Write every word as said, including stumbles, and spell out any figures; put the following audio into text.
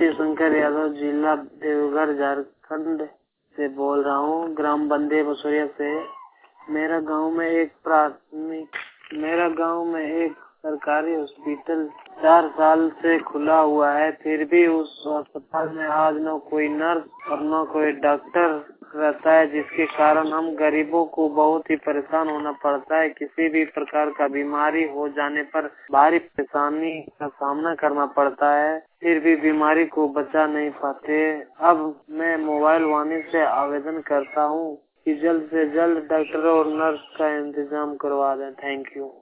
ज्योति शंकर यादव, जिला देवघर, झारखंड से बोल रहा हूँ, ग्राम बंदे बसोरिया से। मेरा गांव में एक प्राथमिक मेरा गांव में एक सरकारी हॉस्पिटल चार साल से खुला हुआ है, फिर भी उस अस्पताल में आज न कोई नर्स और न कोई डॉक्टर रहता है, जिसके कारण हम गरीबों को बहुत ही परेशान होना पड़ता है। किसी भी प्रकार का बीमारी हो जाने पर भारी परेशानी का सामना करना पड़ता है, फिर भी बीमारी को बचा नहीं पाते। अब मैं मोबाइल वाणी से आवेदन करता हूँ कि जल्द से जल्द डॉक्टर और नर्स का इंतजाम करवा दें। Thank you.